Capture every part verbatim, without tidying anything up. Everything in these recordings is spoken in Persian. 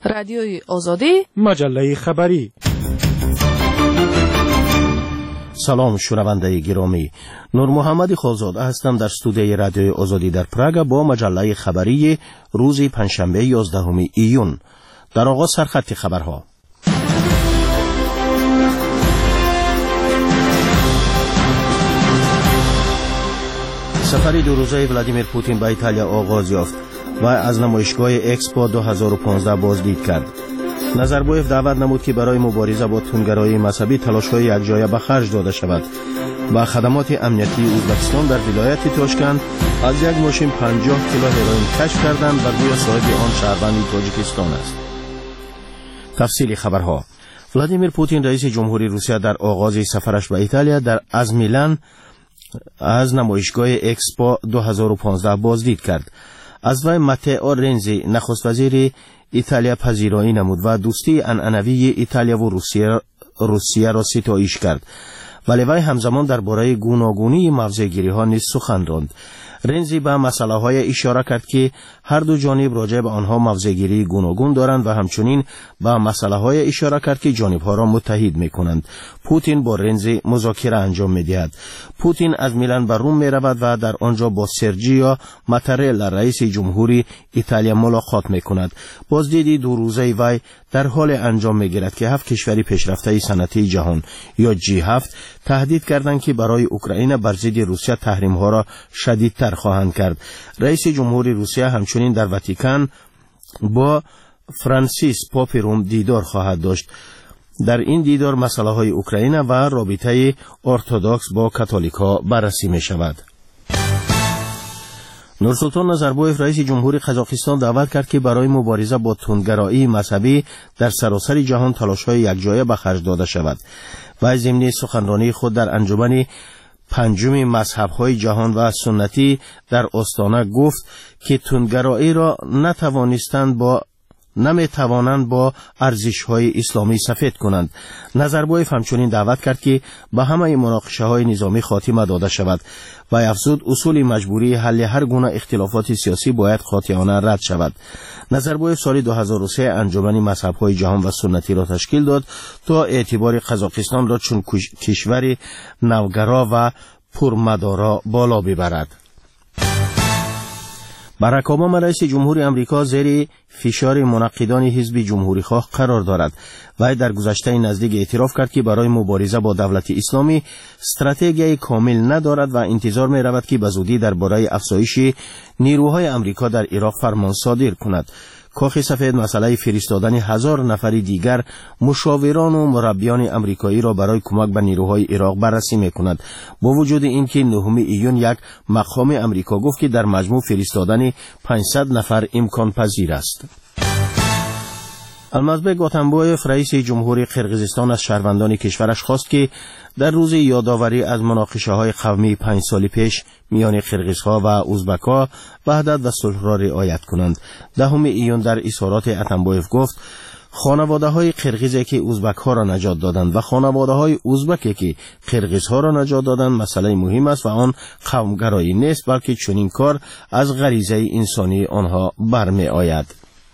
رادیوی آزادی، مجله خبری. سلام شنونده گرامی، نور محمد خالزاده هستم در استودیوی رادیوی آزادی در پراگ با مجله خبری روز پنجشنبه یازدهم ایون. در آغاز سرخط خبرها. سفر دو روزه ولادیمیر پوتین به ایتالیا آغاز یافت و از نمایشگاه اکسپو دو هزار و پانزده بازدید کرد. نظربایف دعوت نمود که برای مبارزه با تندگرایی مذهبی تلاش‌های یکجایی به خرج داده شود. با خدمات امنیتی ازبکستان در ولایت تاشکند از یک ماشین پنجاه کیلو هروئین کشف کردند و گویا صاحب آن شهروند تاجیکستان است. تفصیل خبرها. ولادیمیر پوتین رئیس جمهوری روسیه در آغاز سفرش به ایتالیا در از میلان از نمایشگاه اکسپو دو هزار و پانزده بازدید کرد. از وی ماتئو رنزی نخست وزیر ایتالیا پذیرایی نمود و دوستی عنعنوی ایتالیا و روسیه روسیه را ستایش کرد، ولی وی همزمان درباره گوناگونی موضع‌گیری‌ها نیز سخن راند. رنزی به مسائل‌های اشاره کرد که هر دو جانب راجع به آنها موضع‌گیری گوناگون دارند و همچنین به مسائل‌های اشاره کرد که جانب‌ها را متحد می‌کنند. پوتین با رنزی مذاکره انجام می‌دهد. پوتین از میلان به روم می‌رود و در آنجا با سرجیو ماتارلا رئیس جمهوری ایتالیا ملاقات می‌کند. بازدید دو روزه وی در حال انجام می‌گیرد که هفت کشور پیشرفته صنعتی جهان یا جی هفت تهدید کردند که برای اوکراین بر ضد روسیه تحریم‌ها را شدیدتر خواهند کرد. رئیس جمهوری روسیه همچنین در واتیکان با فرانسیس پاپ روم دیدار خواهد داشت. در این دیدار مسائل اوکراین و رابطه ارتدوکس با کاتولیک‌ها بررسی می شود. نورسلطان نظربایف رئیس جمهوری قزاقستان دعوت کرد که برای مبارزه با تندگرایی مذهبی در سراسر جهان تلاش‌های یکجایی به خرج داده شود. و ضمن سخنرانی خود در انجمن پنجم مذهب‌های جهان و سنتی در آستانه گفت که تندگرایی را نتوانستند با نمیتوانند با ارزش‌های اسلامی سفید کنند. نظربایف همچنین دعوت کرد که به همه مناقشه‌های نظامی خاتمه داده شود و افزود اصول مجبوری حل هر گونه اختلافات سیاسی باید قاطعانه رد شود. نظربایف سال دو هزار و سه انجمن مذهب‌های جهان و سنتی را تشکیل داد تا اعتبار قزاقستان را چون کشور نوگرا و پرمدارا بالا ببرد. باراک اوباما رئیس جمهوری آمریکا زیر فشار منقدان حزب جمهوری‌خواه قرار دارد. وی در گذشته نزدیک اعتراف کرد که برای مبارزه با دولت اسلامی استراتژی کامل ندارد و انتظار می‌رود که بزودی درباره افزایش نیروهای آمریکا در عراق فرمان صادر کند. کاخ سفید مسئله فرستادن هزار نفر دیگر مشاوران و مربیان آمریکایی را برای کمک به نیروهای عراق بررسی می‌کند. با وجود اینکه نهم ایون یک مقام آمریکا گفت که در مجموع فرستادن پانصد نفر امکان پذیر است. المازبek آتامبایف رئیس جمهوری قرقیزستان از شهروندان کشورش خواست که در روز یادآوری از مناقشه‌های قومی پنج سال پیش میان قرقیزها و ازبک‌ها وحدت و صلح را رعایت کنند. دهم ایون در اظهارات آتامبایف گفت خانواده‌های قرقیزی که ازبک‌ها را نجات دادند و خانواده‌های ازبکی که قرقیزها را نجات دادند مسئله مهم است و آن قومگرایی نیست، بلکه چنین کار از غریزه انسانی آنها برمی‌آید.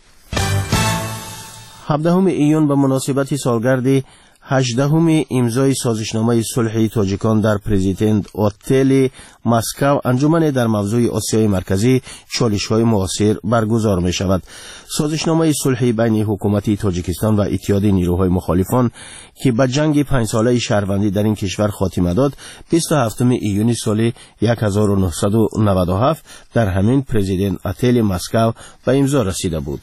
هفدهم ایون به مناسبت سالگرد هجدهم امضای سازشنامه صلح تاجیکان در پرزیدنت هتل مسکو انجمن در موضوع آسیای مرکزی چالش‌های معاصر برگزار می شود. سازشنامه صلح بین حکومت تاجیکستان و اتحاد نیروهای مخالفان که به جنگ پنج ساله شهروندی در این کشور خاتمه داد بیست و هفتم ایون سال هزار و نهصد و نود و هفت در همین پرزیدنت هتل مسکو به امضا رسیده بود.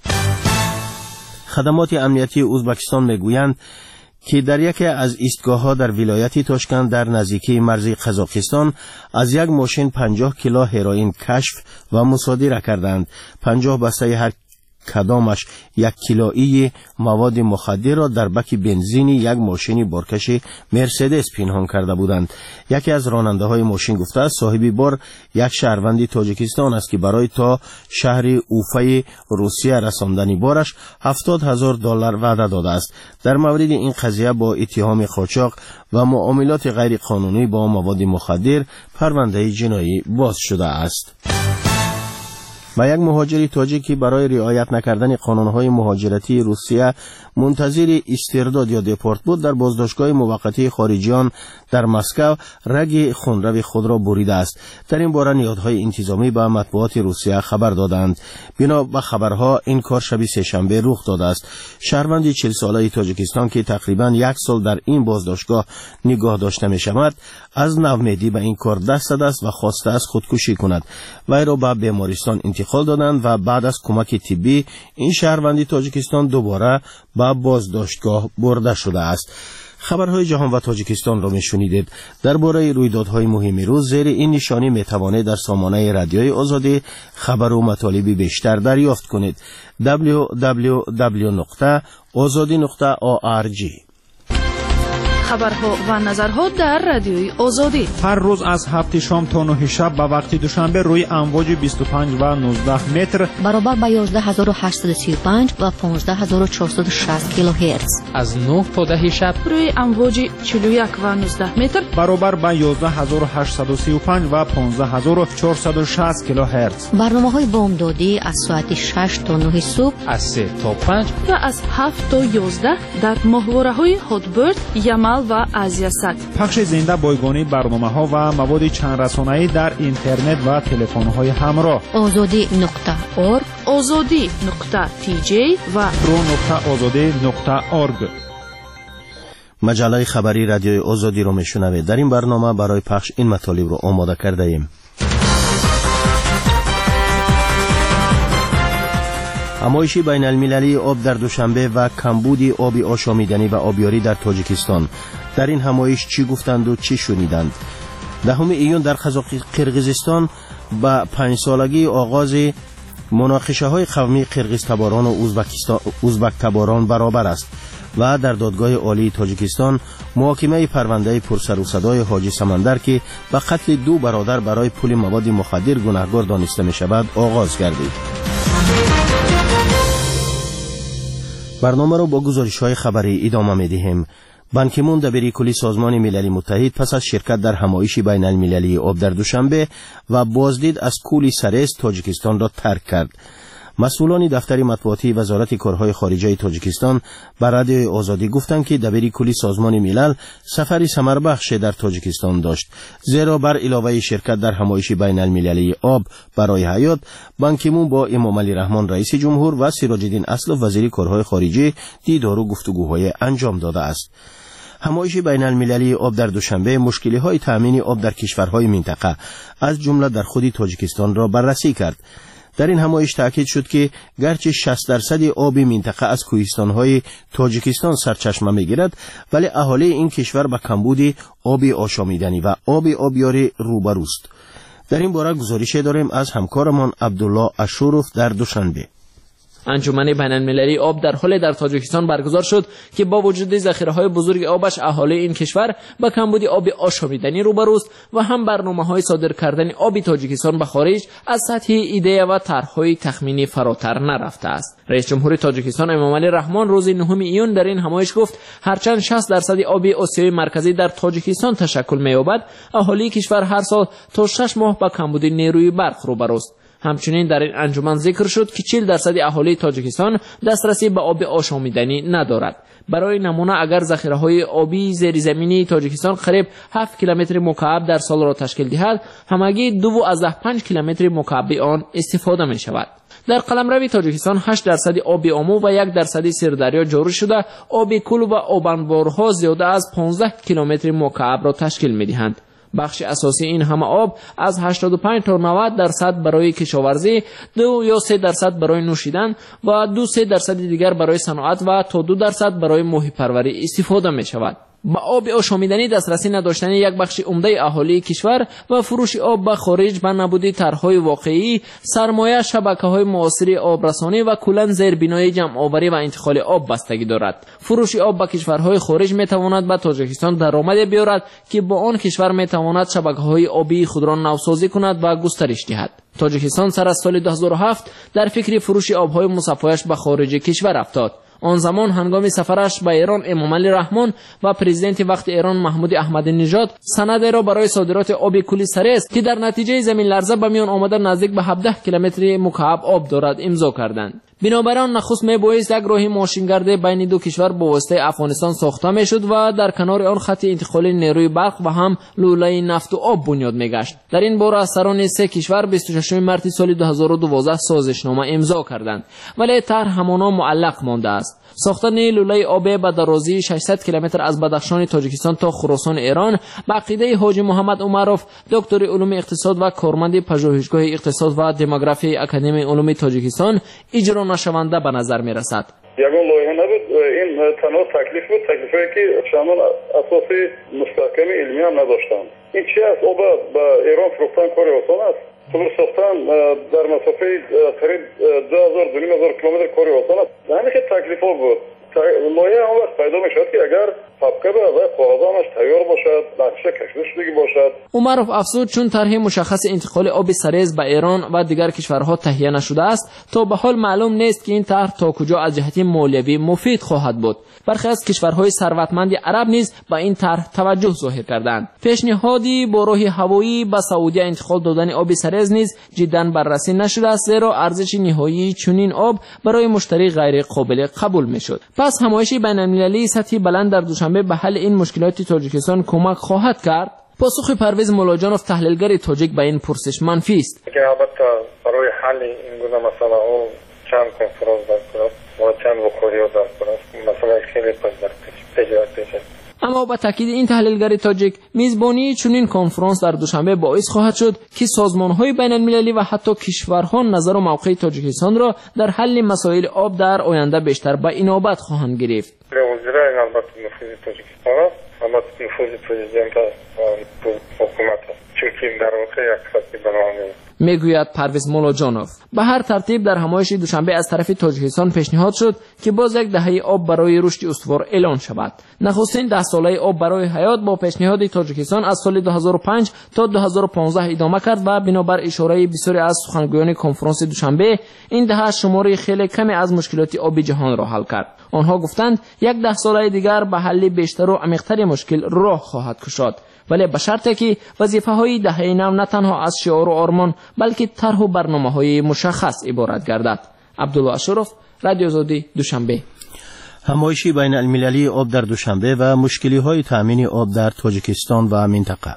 خدمات امنیتی ازبکستان میگویند که در یکی از ایستگاه‌ها در ولایت تاشکند در نزدیکی مرز قزاقستان از یک ماشین پنجاه کیلو هروئین کشف و مصادره کردند. پنجاه بسته هر کدامش یک کیلویی مواد مخدر را در بک بنزین یک ماشین بارکش مرسدس پنهان کرده بودند. یکی از راننده‌های ماشین گفته است صاحب بار یک شهروند تاجیکستان است که برای تا شهر اوفای روسیه رساندن بارش هفتاد هزار دلار وعده داده است. در مورد این قضیه با اتهام قاچاق و معاملات غیر قانونی با مواد مخدر پرونده جنایی باز شده است. و یک مهاجر تاجیکی برای رعایت نکردن قانون‌های مهاجرتی روسیه منتظر استرداد یا دپورت بود در بازداشتگاه موقتی خارجیان در مسکو رگ خونروی خود را بریده است. در این باره نهادهای انتظامی به مطبوعات روسیه خبر دادند. بنا به خبرها این کار شب سه‌شنبه رخ داده است. شهروند چهل ساله تاجیکستان که تقریباً یک سال در این بازداشتگاه نگاه داشته می شود از نومیدی به این کار دست زده است و خواسته است خودکشی کند. وی را به بیمارستان انتقال دادند و بعد از کمک طبی این شهروند تاجیکستان دوباره به بازداشتگاه برده شده است. خبرهای جهان و تاجیکستان را میشنیدید. درباره رویدادهای مهم روز زیر این نشانی میتوانید در سامانه رادیوی آزادی خبر و مطالب بیشتر دریافت کنید. دبلیو دبلیو دبلیو نقطه آزادی نقطه او آر جی. خبرها و نظرها در رادیوی آزادی هر روز از هفت شام تا نه شب به وقت دوشنبه روی امواج بیست و پنج و نوزده متر برابر با یازده هزار و هشتصد و سی و پنج و پانزده هزار و چهارصد و شصت کیلوهرتز از نه تا ده شب روی امواج چهل و یک و نوزده متر برابر با یازده هزار و هشتصد و سی و پنج و پانزده هزار و چهارصد و شصت کیلوهرتز. برنامه‌های بامدادی از ساعت شش تا نه صبح، از سه تا پنج و از هفت تا یازده در ماهواره‌های هاتبرد، یمل و آزیاست. پخش زنده بایگانی برنامه‌ها و مواد چند رسانه‌ای در اینترنت و تلفن‌های همراه. آزادی نقطه اورگ، آزادی نقطه تی جی و رو نقطه آزادی نقطه اورگ. مجله خبری رادیوی آزادی رو میشنوید. در این برنامه برای پخش این مطالب رو آماده کرده ایم. همایش بین المللی آب در دوشنبه و کمبود آب آشامیدنی و آبیاری در تاجیکستان. در این همایش چی گفتند و چی شنیدند؟ دهم ایون در قرقیزستان با پنج سالگی آغاز مناقشه های قومی قرقیز تباران و ازبک تباران برابر است و در دادگاه عالی تاجیکستان محاکمه پرونده پرسر و صدای حاجی سمندر که به قتل دو برادر برای پول مواد مخدر گناهکار دانسته می شود آغاز گردید. برنامه را با گزارش‌های خبری ادامه می‌دهیم. بان کی مون دبیر کلی سازمان ملل متحد پس از شرکت در همایش بین المللی آب در دوشنبه و بازدید از کولی سرس تاجیکستان را ترک کرد. مسئولان دفتر مطبوعاتی وزارت کارهای خارجه تاجیکستان بر رادیوی آزادی گفتند که دبیر کلی سازمان ملل سفری ثمربخش در تاجیکستان داشت، زیرا بر علاوه شرکت در همایش بین المللی آب برای حیات، بان کی مون با امام علی رحمان رئیس جمهور و سراج الدین اسلف وزیر کارهای خارجه دیدار و گفتگوهای انجام داده است. همایش بین المللی آب در دوشنبه مشکل‌های تأمین آب در کشورهای منطقه از جمله در خود تاجیکستان را بررسی کرد. در این همایش تأکید شد که گرچه شصت درصد آب منطقه از کوهستان‌های تاجیکستان سرچشمه می‌گیرد، ولی اهالی این کشور به کمبود آب آشامیدنی و آب آبیاری روبروست. در این باره گزارش داریم از همکارمان عبدالله اشوروف در دوشنبه. انجمن بین‌المللی آب در حال در تاجیکستان برگزار شد که با وجود ذخیره‌های بزرگ آبش اهالی این کشور با کمبود آب آشامیدنی روبروست و هم برنامه‌های صادر کردن آب تاجیکستان به خارج از سطح ایده و طرح‌های تخمینی فراتر نرفته است. رئیس جمهور تاجیکستان امام علی رحمان روز نهم ایون در این همایش گفت هرچند شصت درصد آب آسیای مرکزی در تاجیکستان تشکل می‌یابد، اهالی کشور هر سال تا شش ماه با کمبود نیروی برق روبروست. همچنین در این انجمن ذکر شد که چهل درصد اهالی تاجیکستان دسترسی به آب آشامیدنی ندارد. برای نمونه اگر ذخیره‌های آبی زیرزمینی تاجیکستان قریب هفت کیلومتر مکعب در سال را تشکیل دهد، همگی دو و پنج کیلومتر مکعب آن استفاده می شود. در قلمرو تاجیکستان هشت درصد آب آمو و یک درصد سردریا جاری شده، آب کل و آب انبارها زیاده از پانزده کیلومتر مکعب را تشکیل می دهند. بخش اساسی این همه آب از هشتاد و پنج تا نود درصد برای کشاورزی، دو یا سه درصد برای نوشیدن و دو سه درصد دیگر برای صنعت و تا دو درصد برای ماهی پروری استفاده می شود. با آب آشامیدنی دسترسی نداشتن یک بخش عمده اهالی کشور و فروش آب به خارج به نبود طرح‌های واقعی، سرمایه شبکه‌های معاصر آبرسانی و کلاً زیربنای جمع‌آوری و انتقال آب بستگی دارد. فروش آب به کشورهای خارج می‌تواند به تاجیکستان درآمد بیاورد که با آن کشور می‌تواند شبکه‌های آبی خود را نوسازی کند و گسترش دهد. تاجیکستان سر از سال دو هزار و هفت در فکر فروش آب‌های مصفایش به خارج کشور افتاد. آن زمان هنگام سفرش به ایران امامعلی رحمان و پرزیدنت وقت ایران محمود احمدی نژاد سند را برای صادرات آب کولی سرس که در نتیجه زمین لرزه به میان آمده نزدیک به هفده کیلومتر مکعب آب دارد امضا کردند. بنابراین نخست میبایست یک راه ماشینگرد بین دو کشور با واسطه افغانستان ساخته میشد و در کنار آن خط انتقال نیروی برق و هم لوله نفت و آب بنیاد میگشت. در این باره از سران سه کشور بیست و ششم مارس سال دو هزار و دوازده سازشنامه امضا کردند، ولی طرح همانا معلق مانده است. ساختن لوله آب به درازی ششصد کیلومتر از بدخشان تاجیکستان تا خراسان ایران به عقیده حاجی محمد عمروف، دکتر علوم اقتصاد و کارمند پژوهشگاه اقتصاد و دموگرافی اکادمی علوم تاجیکستان اجرا نشونده به نظر می رسد. یگان لایحه نبود، این تنها تکلیف بود، تکلیفی که شامل اساسی مستحکم علمی هم نداشتند. این چی است؟ آب به ایران فروختن کار آسان است. طور ساختن در مسافه قریب دو هزار دو نیم هزار کیلومتر کار آسان است. همین که تکلیف ها بود. لایحه هم وقت پیدا می شد که اگر فبکه به از قاعده‌اش تیار باشد، نقشه کشیده شدگی باشد. عمروف افزود چون طرح مشخص انتقال آب سرز به ایران و دیگر کشورها تهیه نشده است، تا به حال معلوم نیست که این طرح تا کجا از جهت مالیوی مفید خواهد بود. برخی از کشورهای ثروتمند عرب نیز به این طرح توجه ظاهر کردند. پیشنهادی با راه هوایی به سعودی انتقال دادن آب سرز نیز جداً بررسی نشده است، زیرا ارزش نهایی چنین آب برای مشتری غیر قابل قبول میشد. پس همایش بین‌المللی سطحی بلند در دوشنبه به حل این مشکلات تاجیکستان کمک خواهد کرد. پاسخ پرویز مولاجانوف تحلیلگر تاجیک به این پرسش منفی است. البته برای حل این گونه مسئله او چند کنفرانس برگزار و چند وقایع برگزار مسئله خیلی پیچیده است. اما با تاکید این تحلیلگر تاجیک، میزبانی چنین کنفرانس در دوشنبه باعث خواهد شد که سازمان‌های بین‌المللی و حتی کشورها نظر و موقع تاجیکستان را در حل مسائل آب در آینده بیشتر به اینابت خواهند گرفت. وزرای البته نفوذ تاجیکستان است، اما نفوذ پرزیدنت و حکومت است، چون در واقع یک خطی بنامه میگوید پرویز مولاجانوف. به هر ترتیب در همایش دوشنبه از طرف تاجیکستان پیشنهاد شد که باز یک دهه آب برای رشد استوار اعلان شود. نخستین ده ساله آب برای حیات با پیشنهاد تاجیکستان از سال دو هزار و پنج تا دو هزار و پانزده ادامه کرد و بنابر اشاره بسیاری از سخنگویان کنفرانس دوشنبه، این دهه شماری خیلی کمی از مشکلات آب جهان را حل کرد. آنها گفتند یک ده ساله دیگر به حل بیشتر و عمیق‌تر مشکل راه خواهد گشاد، ولی به شرطی که وظیفه‌های دهه نو نه تنها از شعار و آرمان بلکه طرح و برنامه‌های مشخص عبارت گردد. عبدالله اشرف، رادیو آزادی، دوشنبه. همایش بین المللی آب در دوشنبه و مشکلی‌های تأمین آب در تاجیکستان و منطقه.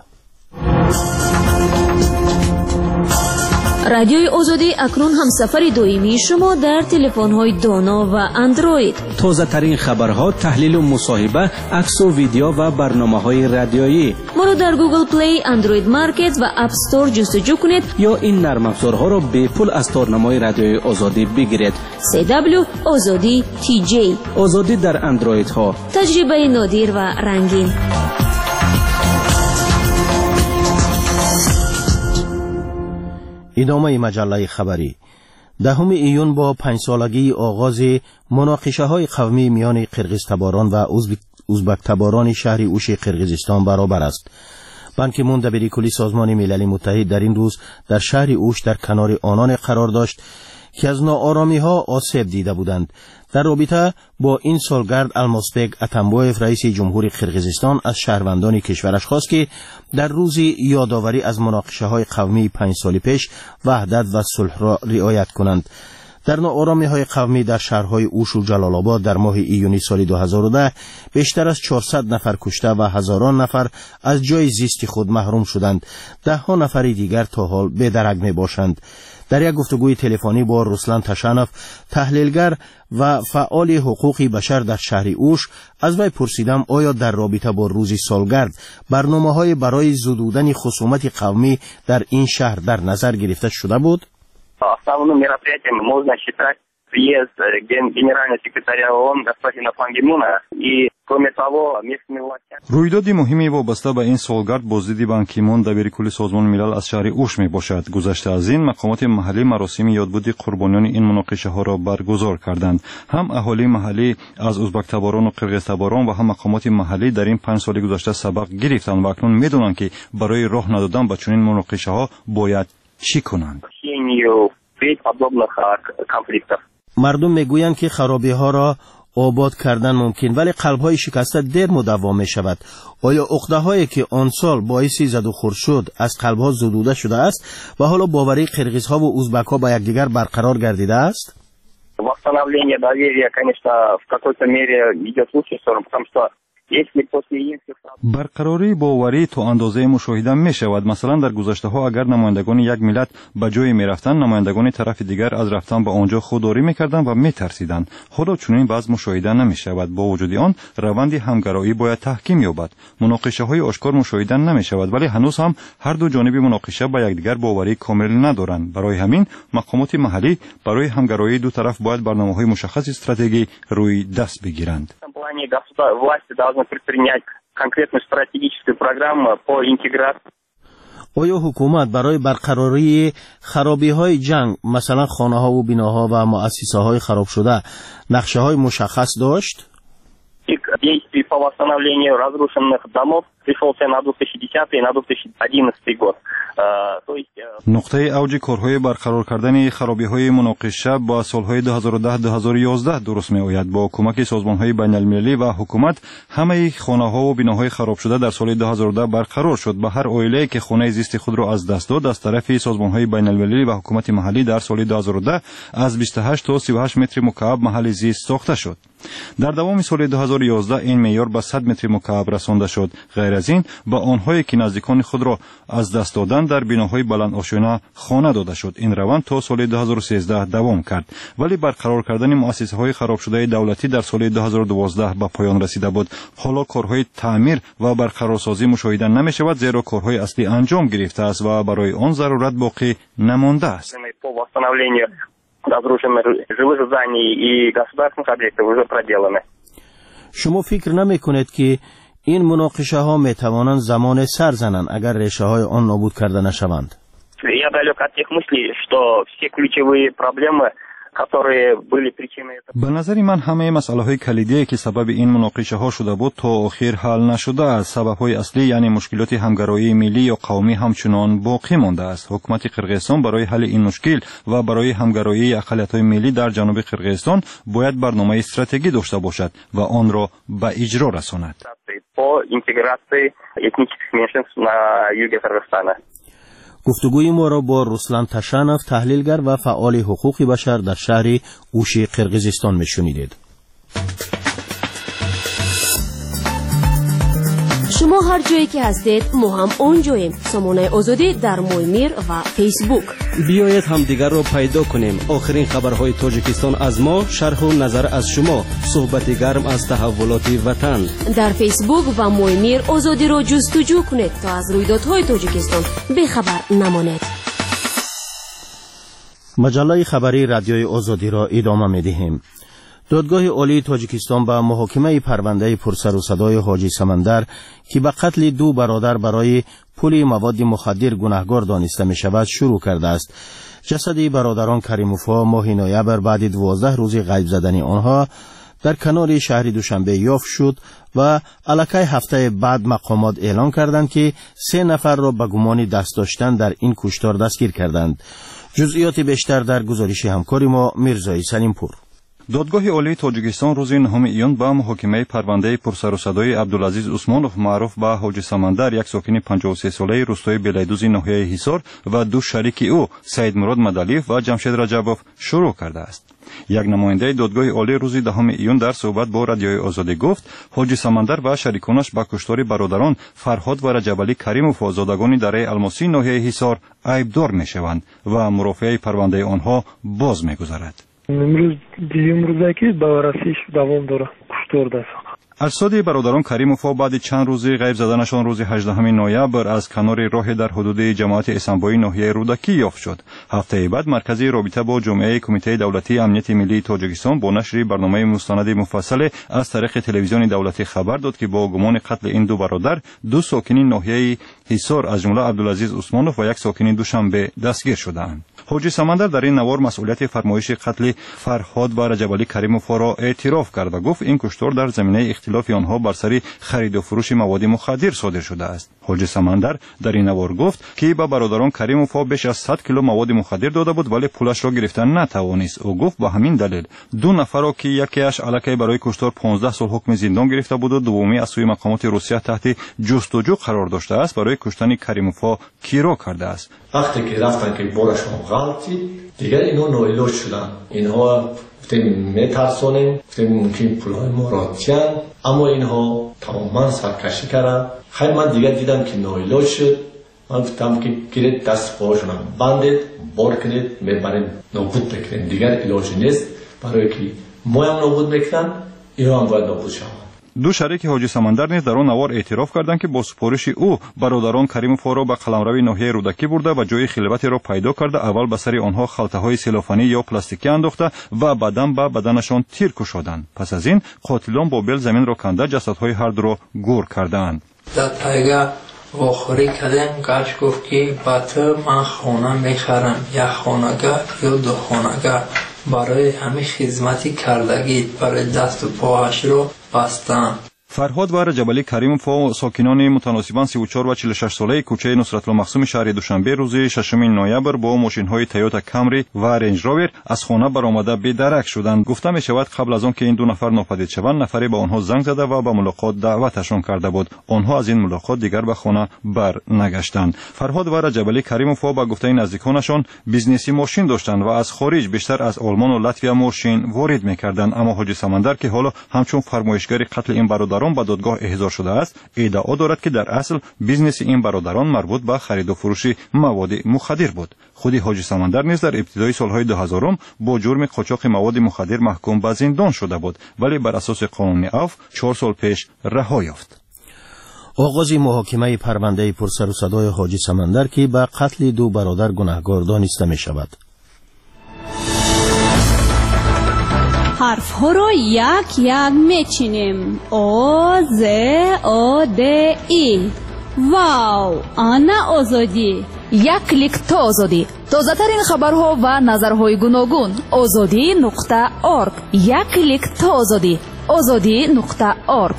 رادیوی آزادی اکنون هم سفر دائمی شما در تلفن‌های دانا و اندروید. تازه ترین خبرها، تحلیل و مصاحبه، عکس و ویدیو و برنامه‌های رادیویی. ما را در گوگل پلی، اندروید مارکت و اپ استور جستجو کنید یا این نرم افزارها را به پول از تارنمای رادیوی آزادی بگیرید. سی دبلیو آزادی تی جی. آزادی در اندروید ها. تجربه نادر و رنگین. ادامه مجله خبری. دهم ایون با پنج سالگی آغاز مناقشه های قومی میان قرغیزتباران و ازبک تباران شهر اوش قرغیزستان برابر است. بان کی مون دبیر کلی سازمان ملل متحد در این روز در شهر اوش در کنار آنان قرار داشت که از ناآرامی ها آسیب دیده بودند. در رابطه با این سالگرد المازبک اتمبایف رئیس جمهوری قرغیزستان از شهروندان کشورش خواست که در روز یادآوری از مناقشه های قومی پنج سال پیش وحدت و صلح را رعایت کنند. در ناآرامی های قومی در شهرهای اوش و جلال آباد در ماه ایونی سال دو هزار و ده بیشتر از چهارصد نفر کشته و هزاران نفر از جای زیست خود محروم شدند. ده ها نفر دیگر تا حال به درک می باشند. در یک گفتگوی تلفنی با رسلان تشنف، تحلیلگر و فعال حقوق بشر در شهر اوش، از وی پرسیدم آیا در رابطه با روز سالگرد برنامه‌های برای زدودن خصومت قومی در این شهر در نظر گرفته شده بود؟ Основным мероприятием можно считать приезд генерального секретаря ООН господина Пан Ги Муна и кроме того местными властями. رویداد مهمی وابسته به این سالگرد بازدید بان کی مون دبیر کل سازمان ملل از شهر اوش می باشد. گذشته از این مقامات محلی مراسم یادبود قربانیان این مناقشه ها را برگزار کردند. هم اهالی محلی از ازبک تباران و قرغیز تباران و هم مقامات محلی در این پنج سال گذشته سبق گرفتند و اکنون میدونند که برای راه ندادن به چنین مناقشه ها باید چی کنند. مردم میگویند که خرابی ها را آباد کردن ممکن، ولی قلب‌های شکسته دیر مداوم می‌شود. آیا عقده‌هایی که آن سال باعث زد و خورد شد از قلب‌ها زدوده شده است و حالا باوری قرغیزها و ازبک‌ها با یکدیگر برقرار گردیده است؟ Восстановление доверия, конечно, в какой-то мере идет в лучшую сторону, потому что برقراری باوری تو اندازه مشاهده می شود. مثلا در گذشته ها اگر نمایندگان یک ملت به جای می رفتند، نمایندگان طرف دیگر از رفتن به آنجا خودداری می کردند و می ترسیدند. حالا چنین بعض مشاهده نمی شود. با وجود آن روند همگرایی باید تحکیم یابد. مناقشه های آشکار مشاهده نمی شود، ولی هنوز هم هر دو جانب مناقشه با یکدیگر باوری کامل ندارند. برای همین مقامات محلی برای همگرایی دو طرف باید برنامه‌های مشخص استراتژی روی دست بگیرند. предпринять конкретную стратегическую программу по интеграции. آیا حکومت برای برقراری خرابی‌های جنگ، مثلا خانه‌ها و بناها و مؤسسه‌های خراب شده، نقشه‌های مشخص داشت؟ Действий по восстановлению разрушенных домов пришелся на две тысячи десятый и на две тысячи одиннадцатый год. نقطه اوج کارهای برقرار کردن خرابی‌های مناقشه با سالهای دو هزار و ده تا دو هزار و یازده درست می‌آید. با کمک سازمان‌های بین‌المللی و حکومت همه خانه‌ها و بناهای خراب شده در سال دو هزار و ده برقرار شد. به هر عائله‌ای که خانه زیست خود را از دست داد از طرف سازمان‌های بین‌المللی و حکومت محلی در سال دو هزار و ده از بیست و هشت تا سی و هشت متر مکعب محل زیست ساخته شد. در دوام سال دو هزار و یازده این معیار به صد متر مکعب رسانده شد. غیر از این با آنهایی که نزدیکان خود را از دست دادند در بناهای بلند آشیانه خانه داده شد. این روند تا سال دو هزار و سیزده دوام کرد، ولی برقرار کردن مؤسسه‌های خراب شده دولتی در سال دو هزار و دوازده به پایان رسیده بود. حالا کارهای تعمیر و برقرارسازی مشاهده نمی‌شود، زیرا کارهای اصلی انجام گرفته است و برای آن ضرورت باقی نمانده است. разрушенных жилых зданий и государственных объектов уже проделаны. شما فکر نمی کنید که این مناقشه ها می توانند زمان سر زنند اگر ریشه های آن نابود کرده نشوند؟ Я далек от тех мыслей, что все ключевые проблемы, которые были причиной этого. به نظر من همه مسائل کلیدی که سبب این مناقشه ها شده بود تا آخر حل نشده است. سبب های اصلی یعنی مشکلات همگرایی ملی یا قومی همچنان باقی مانده است. حکومت قرغیزستان برای حل این مشکل و برای همگرایی اقلیت های ملی در جنوب قرغیزستان باید برنامه استراتژی داشته باشد و آن را به اجرا رساند. по интеграции этнических меньшинств на юге Кыргызстана. گفتگوی ما را با رسلان تشنف، تحلیلگر و فعال حقوق بشر در شهر اوشی قرغیزستان میشنیدید. شما هر جایی که هستید ما هم اون جاییم. سامانه آزادی در مویمیر و فیسبوک. بیایید هم دیگر را پیدا کنیم. آخرین خبرهای تاجیکستان از ما، شرح و نظر از شما، صحبت گرم از تحولات وطن. در فیسبوک و مویمیر آزادی را جستجو کنید تا از رویدادهای تاجیکستان بخبر نمانید. مجله خبری رادیوی آزادی را ادامه می‌دهیم. دادگاه عالی تاجیکستان به محاکمه پرونده پرسر و صدای حاجی سمندر که به قتل دو برادر برای پول مواد مخدر گناهکار دانسته می شود شروع کرده است. جسد برادران کریموفا ماه نوامبر بعد دوازده روز غیب زدن آنها در کنار شهر دوشنبه یافت شد و الکی هفته بعد مقامات اعلام کردند که سه نفر را به گمان دست داشتن در این کشتار دستگیر کردند. جزئیات بیشتر در گزارش همکار ما میرزای سلیمپور. دادگاه عالی تاجیکستان روز نهم ایون با محاکمه پرونده پرسر و صدای عبدالعزیز عثمانوف معروف به حاجی سمندر، یک ساکن پنجاه و سه ساله روستای بلیدوز ناحیه حصار و دو شریک او سید مراد مدلیف و جمشید رجبوف شروع کرده است. یک نماینده دادگاه عالی روز دهم ایون در صحبت با رادیوی آزادی گفت حاجی سمندر و شریکانش به کشتار برادران فرهاد و رجبعلی کریموف و زادگان دره الماسی ناحیه حصار عیبدار میشوند و مرافعه پرونده آنها باز میگذرد. امروز دیوم روزه که باورسیش دوام داره کشتار دست. اجساد برادران کریموف بعد چند روز غیب زدنشان روز هجدهم نوامبر از کنار راه در حدود جماعت اسنبایی ناحیه رودکی یافت شد. هفته بعد مرکزی رابطه با جمعیت کمیته دولتی امنیت ملی تاجیکستان با نشر برنامه مستند مفصل از طریق تلویزیون دولتی خبر داد که با گمان قتل این دو برادر دو ساکن ناحیه حصار از جمله عبدالعزیز عثمانوف و یک ساکن دوشنبه دستگیر شدند. حاجی سمندر در این نوار مسئولیت فرمایش قتل فرهاد و رجب علی کریموف را اعتراف کرد و گفت این کشتار در زمینه اختلاف آنها بر سر خرید و فروش مواد مخدر صادر شده است. حاجی سمندر در این نوار گفت که به برادران کریموف بیش از صد کیلو مواد مخدر داده بود ولی پولش را گرفتن نتوانست. او گفت با همین دلیل دو نفر را که یکیش علیه برای کشتار پانزده سال حکم زندان گرفته بود و دومی از سوی مقامات روسیه تحت جستجو قرار داشته است برای کشتن کریموف گیرا کرده است. وقتی که رفتن که بارشون غلطی دیگر اینا ناعلاج شدن. اینها گفتیم میترسونیم، گفتیم ممکن پولهای ما را تیان، اما اینها تماما سرکشی کردن. خیلی من دیگر دیدم که ناعلاج شد. من گفتم که گیرید دست پاهاشون بندید، بار کنید، میبرید نابود بکنید. دیگر علاج نیست. برای که ما هم نابود بکنن ایران هم باید نابود شود. دو شریک حاجی سمندر نیز در آن نوار اعتراف کردند که با سپارش او برادران کریموف را به قلمرو ناحیه رودکی برده و جای خلبتی را پیدا کرده اول به سر آنها خلطه‌های سلوفانی یا پلاستیکی انداخته و بعداً به بدنشان تیر کشیدند. پس از این قاتلان با بیل زمین را کنده جسدهای هر دو را گور کردند. در پایگاه واخوری کردیم گاش گفت که با تو من خانه میخرم یا خانگاه یا دو خانگاه برای همه خدمتی کردگی برای دست و پاهاش رو بستن. فرهاد و رجب علی کریموف ساکنان متناسباً سی و چهار و چهل و شش ساله کوچه نصرت المقسوم شهر دوشنبه روز ششم نوامبر با ماشین‌های تویوتا کامری و رنج راور از خانه برآمده به درک شدند. گفته می شود قبل از آن که این دو نفر ناپدید شوند نفری به آنها زنگ زده و به ملاقات دعوتشان کرده بود. آنها از این ملاقات دیگر به خانه بر نگشتند. فرهاد و رجب علی کریموف با گفته نزدیکانشان بیزنسی ماشین داشتند و از خارج بیشتر از آلمان و لاتویا ماشین وارد می‌کردند. اما حاجی سمندر که حالا همچون فرمایشگر قتل این برادران به دادگاه احضار شده است ادعا دارد که در اصل بیزنس این برادران مربوط به خرید و فروش مواد مخدر بود. خودی حاجی سمندر نیز در ابتدای سالهای دو هزار با جرم قاچاق مواد مخدر محکوم به زندان شده بود ولی بر اساس قانون عفو چهار سال پیش رها یافت. آغاز محاکمه پرونده پرسر و صدای حاجی سمندر که به قتل دو برادر گناهکار دانسته می شود. حرف ها رو یک یک میچینیم. او ز او د ای. واو، آنا آزادی. یک کلیک تا آزادی. تازه ترین خبرها و نظرهای گوناگون. آزادی نقطه ارگ. یک کلیک تا آزادی. آزادی نقطه ارگ.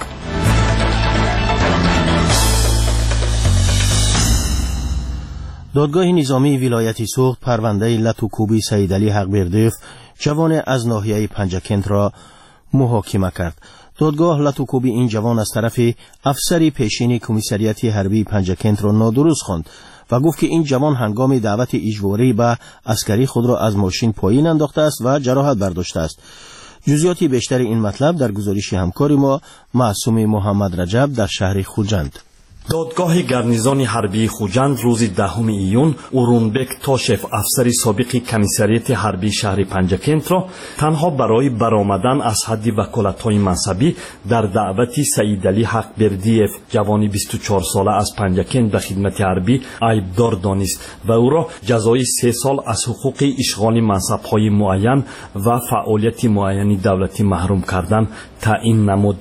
دادگاه نظامی ولایت سوخت پرونده لطوکوبی سیدعلی حقبردیف جوان از ناحیه پنجکент را محاکمه کرد. دادگاه لطوکوبی این جوان از طرف افسری پیشین کمیسریت حربی پنجکent را نادرست خواند و گفت که این جوان هنگام دعوت اجباری به عسکری خود را از ماشین پایین انداخته است و جراحت برداشته است. جزئیات بیشتر این مطلب در گزارش همکار ما معصوم محمد رجب در شهر خوجند. دادگاه گارنیزون حربی خوجند روز دهم ایون اورونبک تاشف افسر سابق کمیسریت حربی شهر پنجکent را تنها برای برآمدن از حد وکالت‌های منصبی در دعوت سیدعلی حقبردیف جوانی بیست و چهار ساله از پنجکent به خدمت حربی عیبدار دانست و او را جزای سه سال از حقوق اشغال منصب‌های معین و فعالیت معینی دولتی محروم کردن تعیین نمود.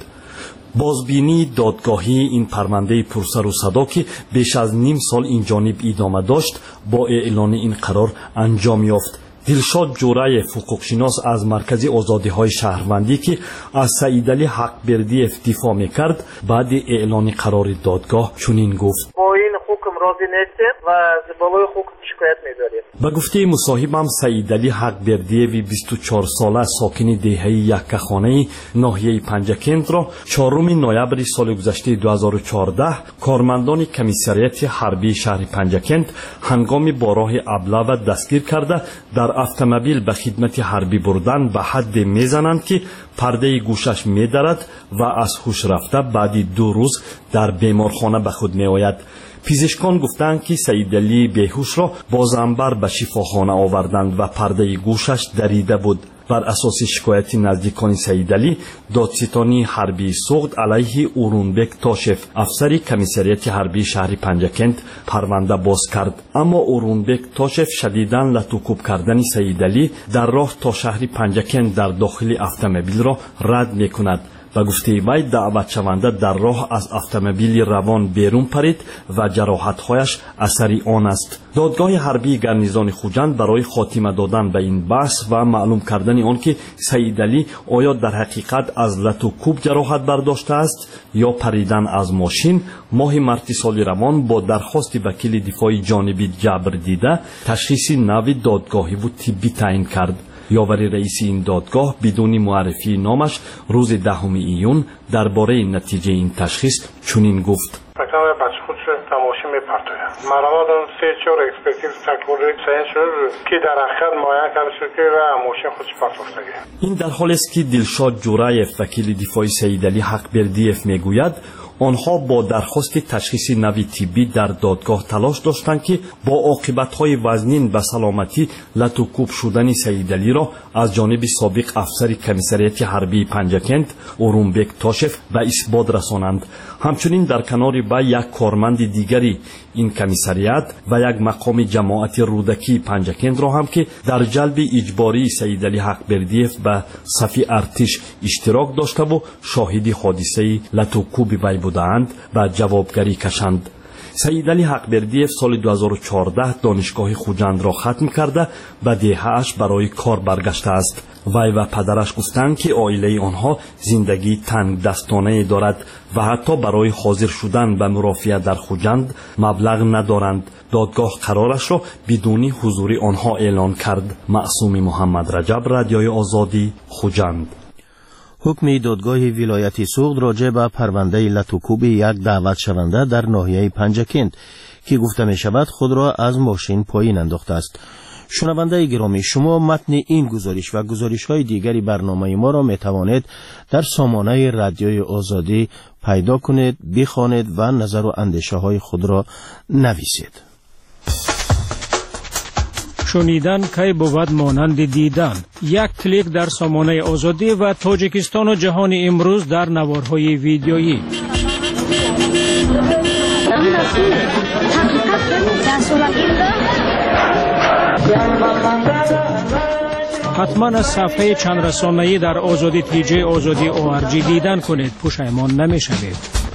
بازبینی دادگاهی این پرونده پرسر و صدا که بیش از نیم سال این جانب ادامه داشت با اعلان این قرار انجام یافت. دلشاد جورای حقوقشناس از مرکز آزادی‌های شهروندی که از سیدعلی حقبردیف دفاع می‌کرد بعد اعلان قرار دادگاه چنین گفت: با این حکم راضی نیستیم و از بالای حکم شکایت می‌داریم. به گفته مصاحبم سیدعلی حقبردیف بیست و چهار ساله ساکن دهه یکخانه ناحیه پنجکent را چهارم نوامبر سال گذشته دو هزار و چهارده کارمندان کمیسریت حربی شهر پنجکent هنگام با راه ابله دستگیر کرده در اتومبیل به خدمت حربی بردن به حد میزنند که پرده گوشش میدرد و از هوش رفته بعد دو روز در بیمارخانه به خود میآید. پزشکان گفتند که سیدعلی بیهوش را با زنبر به شفاخانه آوردند و پرده گوشش دریده بود. بر اساس شکایت نزدیکان سیدعلی دادستانی حربی سوخت علیه اورونبک تاشف افسر کمیسریت حربی شهر پنجکent پرونده باز کرد. اما اورونبک تاشف شدیداً لطوکوب کردن سیدعلی در راه تا شهر پنجکent در داخل اتومبیل را رد میکند. به گفته وی دعوتشونده در راه از اتومبیل روان بیرون پرید و جراحت‌هایش اثری آن است. دادگاه حربی گرنیزان خوجند برای خاتمه دادن به این بحث و معلوم کردن آن که سعید علی آیا در حقیقت از لط و کوب جراحت برداشته است یا پریدن از ماشین، ماه مارس سال روان با درخواست وکیل دفاعی جانبی جبر دیده تشخیص نوی دادگاهی و طبی تعیین کرد. یاوری رئیس این دادگاه بدون معرفی نامش روز دهم ایون درباره نتیجه این تشخیص چنین گفت: مکان بچه خودش تماشی میپرتوید. مرامات سه چهار اکسپرتیز تکوری سین شد که در حقیقت معاین کرده شد که ماشین خودش پرتوفتگی. این در حالی است که دلشاد جورایف وکیل دفاعی سعید علی حقبردیف میگوید آنها با درخواست تشخیص نوی طبی در دادگاه تلاش داشتند که با عاقبت‌های وزنین به سلامتی لط و کوب شدن سعید علی را از جانب سابق افسر کمیسریت حربی پنجکند اورونبک تاشف به اثبات رسانند. همچنین در کنار با یک کارمند دیگری این کمیسریت و یک مقام جماعت رودکی پنجکند را هم که در جلب اجباری سعید علی حقبردیف به صف ارتش اشتراک داشته و شاهد حادثه لط و کوب وی بودند و جوابگری کشند. سعید علی حقبردیف سال دو هزار و چهارده دانشگاه خوجند را ختم کرده و دهه‌اش برای کار برگشته است. وی و پدرش گفتند که عائله آنها زندگی تنگ دستانه دارد و حتی برای حاضر شدن به مرافعه در خوجند مبلغ ندارند. دادگاه قرارش را بدون حضور آنها اعلان کرد. معصوم محمد رجب، رادیوی آزادی، خوجند. حکم دادگاه ولایتی سوغد راجع به پرونده لط و کوب یک دعوت شونده در ناحیه پنجکند که گفته می شود خود را از ماشین پایین انداخته است. شنونده گرامی، شما متن این گزارش و گزارش های دیگری برنامه ما را می توانید در سامانه رادیوی آزادی پیدا کنید، بخوانید و نظر و اندیشه های خود را نویسید. شنیدن کی بود مانند دیدن. یک کلیک در سامانه آزادی و تاجیکستان و جهان امروز در نوارهای ویدیویی. حتما از صفحه چند رسانه‌ای در آزادی تیجی آزادی او ار جی دیدن کنید، پشیمان نمی‌شوید.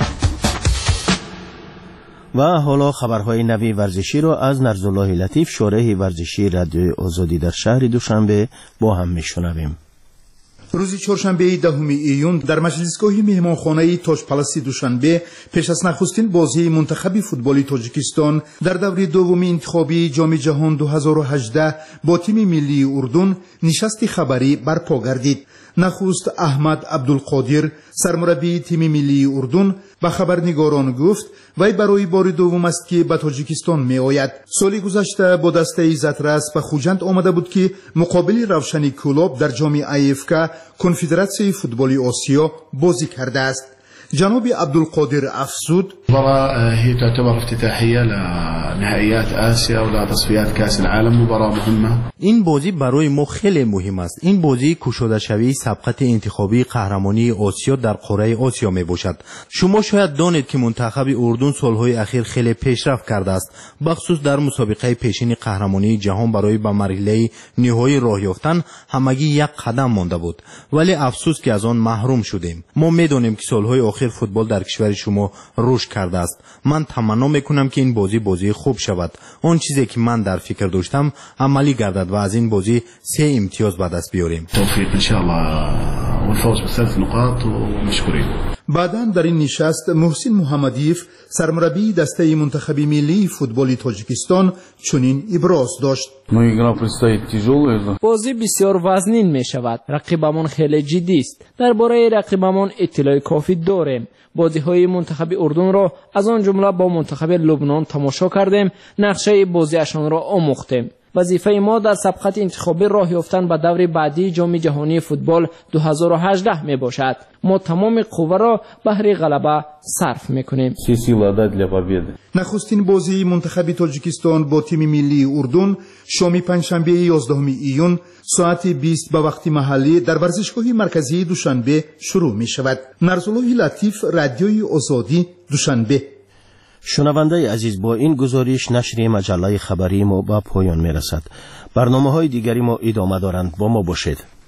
و حالا خبرهای نوی ورزشی را از نرزالله لطیف، شارح ورزشی رادیوی آزادی در شهر دوشنبه با هم میشنویم. روز چهارشنبه دهم ایون در مجلسگاه مهمانخانه تاج پالاس دوشنبه پیش از نخستین بازی منتخب فوتبال تاجیکستان در دوره دوم انتخابی جام جهان دو هزار و هجده با تیم ملی اردن نشست خبری برپا گردید. نخست احمد عبدالقادر سرمربی تیم ملی اردن به خبرنگاران گفت وی برای بار دوم است که به تاجیکستان می آید. سالی گذشته با دسته عزترس به خوجند آمده بود که مقابل روشن کلوب در جام ای اف کی کنفدراسیون فوتبال آسیا بازی کرده است. جناب عبدالقادر افزود: مباراة هي تعتبر افتتاحية لنهائيات آسيا ولتصفيات كأس العالم، مباراة مهمة. این بازی برای ما خیلی مهم است. این بازی کشوده شوی سبقت انتخابی قهرمانی آسیا در قاره آسیا می باشد. شما شاید دانید که منتخب اردن سالهای اخیر خیلی پیشرفت کرده است، بخصوص در مسابقه پیشین قهرمانی جهان برای به مرحله نهایی راه یافتن همگی یک قدم مانده بود، ولی افسوس که از آن محروم شدیم. ما میدانیم که سالهای اخیر فوتبال در کشور شما رشد کرده است. من تمنا میکنم که این بازی بازی خوب شود. آن چیزی که من در فکر داشتم عملی گردد و از این بازی سه امتیاز به دست بیاریم. توفیق ان شاء الله والفوز بثلاث نقاط ومشکورین. بعداً در این نشست محسن محمدیف سرمربی دسته منتخب ملی فوتبال تاجیکستان چنین ابراز داشت: بازی بسیار وزنین می شود. رقیبمان خیلی جدی است. درباره رقیبمان اطلاع کافی داریم. بازی های منتخب اردن را از آن جمله با منتخب لبنان تماشا کردیم. نقشه بازیشان را آموختیم. وظیفه ما در سبقت انتخابی راه یافتن به دور بعدی جام جهانی فوتبال دو هزار و هجده می باشد. ما تمام قوه را بهر غلبه صرف میکنیم. نخستین بازی منتخب تاجیکستان با تیم ملی اردن شام پنجشنبه یازدهم ایون ساعت بیست به وقت محلی در ورزشگاه مرکزی دوشنبه شروع می شود. نرزالله لطیف، رادیوی آزادی، دوشنبه. شنونده عزیز، با این گزارش نشر مجله خبری ما به پایان می رسد. برنامه های دیگری ما ادامه دارند. با ما باشید.